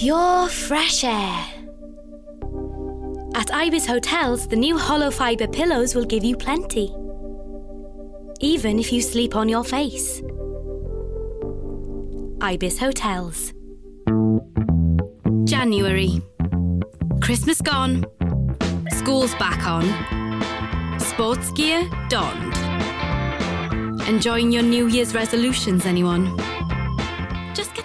Pure fresh air. At Ibis Hotels, the new hollow fibre pillows will give you plenty. Even if you sleep on your face. Ibis Hotels. January. Christmas gone. School's back on. Sports gear donned. Enjoying your New Year's resolutions, anyone? Just get